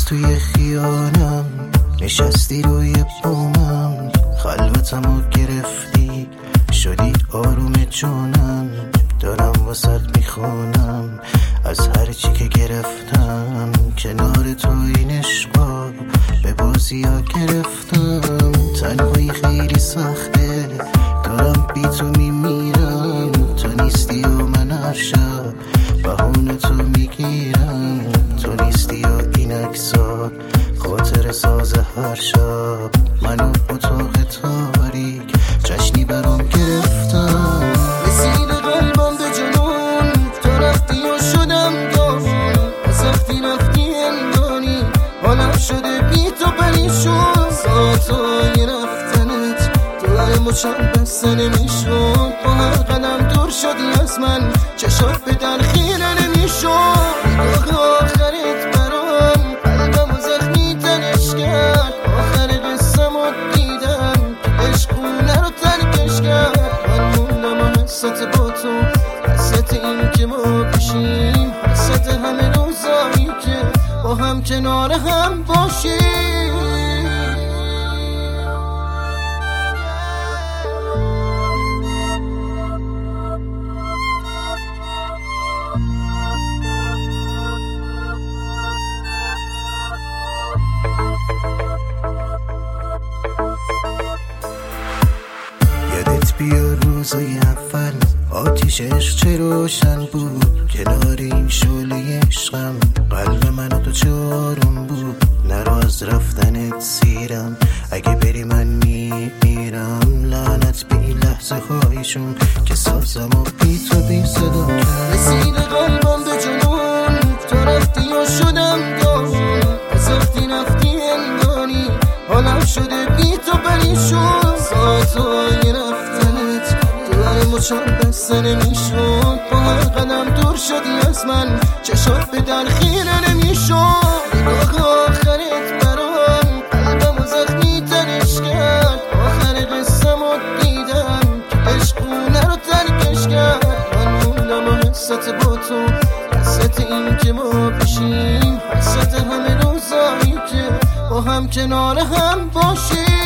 توی خیانم، نشستی روی بومم، خلوتمو گرفتی شدی آروم جونم. دارم واسط میخونم از هر چی که گرفتم، کنار تو این عشقا به بازی ها گرفتم. تنهایی خیلی سخته، دارم بی تو میمیرم، تو نیستی و من هر شب بهونه تو میگیرم. تو نیستی و این عکسات خاطر ساز هر شب، منو اتاق تاریک جشنی برام گرفتم. رسید قلبم به جنون، تو رفتی و شدم داغون، از وقتی رفتی اندانی حالم شده بی تو پریشون. ساعتای رفتنت تو هر مچم بسته نمیشون، با هر قدم دور شدی از من، چشات به در خیره نمیشون. نگاه آخرت برام قلبم و زخمی تنش کرد، آخر قصه ما دیدم که عشقونه رو ترکش کرد. من موندم و حست با تو، حست این که ما بشیم، حست همه روزایی که با هم کنار هم باشیم. یادت بیا روزای اول آتیش عشق چه روشن بود، کنار این شعله عشقم قلب من و تو چه آروم بود. نرو از رفتنت سیرم، اگه بری من میمیرم. لعنت به این لحظه هایشون که سازم و بی تو بی صدا کرد. رسید قلبم به جنون، تو رفتی و شدم داغون، از وقتی رفتی اندانی حالم شده بی تو پریشون. ساعتای رفتنت تو هر مچم بسته نمیشون، با هر قدم دور شدی از من، چشات به در خیره نمیشون. نگاه آخرت برام قلبم و زخمی تنش کرد، آخر قصه ما دیدم که عشقونه رو ترکش کرد. من موندم و حست با تو، حست این که ما بشیم، حست همه روزایی که با هم کنار هم باشیم.